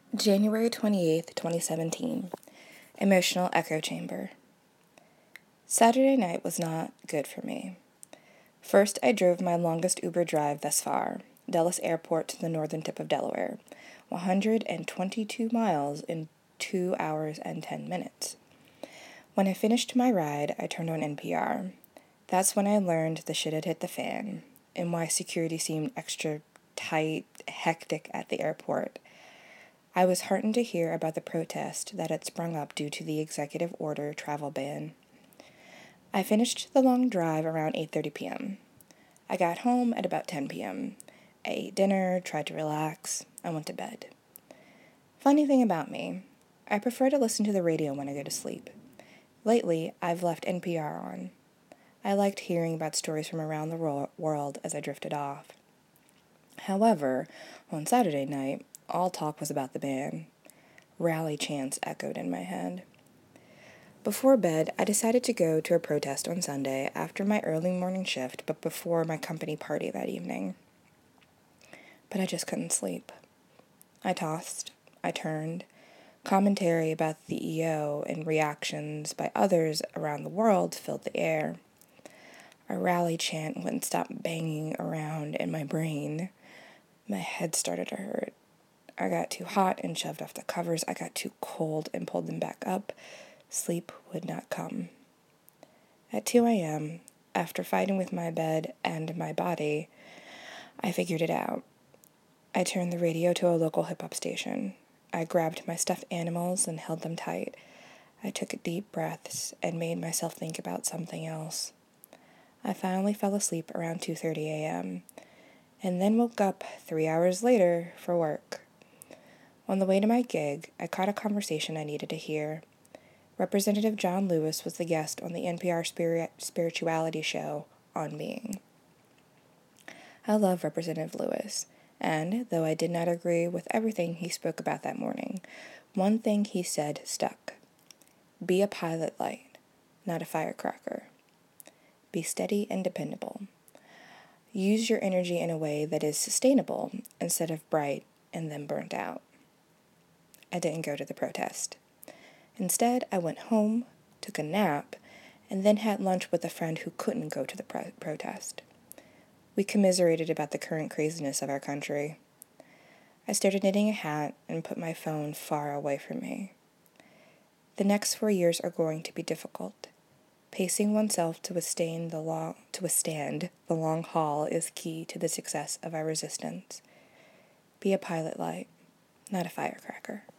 January 28th, 2017. Emotional Echo Chamber. Saturday night was not good for me. First, I drove my longest Uber drive thus far, Dulles Airport to the northern tip of Delaware, 122 miles in 2 hours and 10 minutes. When I finished my ride, I turned on NPR. That's when I learned the shit had hit the fan, and why security seemed extra tight, hectic at the airport. I was heartened to hear about the protest that had sprung up due to the executive order travel ban. I finished the long drive around 8:30 p.m. I got home at about 10 p.m. I ate dinner, tried to relax, and went to bed. Funny thing about me, I prefer to listen to the radio when I go to sleep. Lately, I've left NPR on. I liked hearing about stories from around the world as I drifted off. However, on Saturday night, all talk was about the ban. Rally chants echoed in my head. Before bed, I decided to go to a protest on Sunday after my early morning shift, but before my company party that evening. But I just couldn't sleep. I tossed, I turned. Commentary about the EO and reactions by others around the world filled the air. A rally chant wouldn't stop banging around in my brain. My head started to hurt. I got too hot and shoved off the covers. I got too cold and pulled them back up. Sleep would not come. At 2 a.m., after fighting with my bed and my body, I figured it out. I turned the radio to a local hip-hop station. I grabbed my stuffed animals and held them tight. I took deep breaths and made myself think about something else. I finally fell asleep around 2:30 a.m., and then woke up 3 hours later for work. On the way to my gig, I caught a conversation I needed to hear. Representative John Lewis was the guest on the NPR spirituality show, On Being. I love Representative Lewis, and though I did not agree with everything he spoke about that morning, one thing he said stuck. Be a pilot light, not a firecracker. Be steady and dependable. Use your energy in a way that is sustainable instead of bright and then burnt out. I didn't go to the protest. Instead, I went home, took a nap, and then had lunch with a friend who couldn't go to the protest. We commiserated about the current craziness of our country. I started knitting a hat and put my phone far away from me. The next 4 years are going to be difficult. Pacing oneself to withstand the long haul is key to the success of our resistance. Be a pilot light, not a firecracker.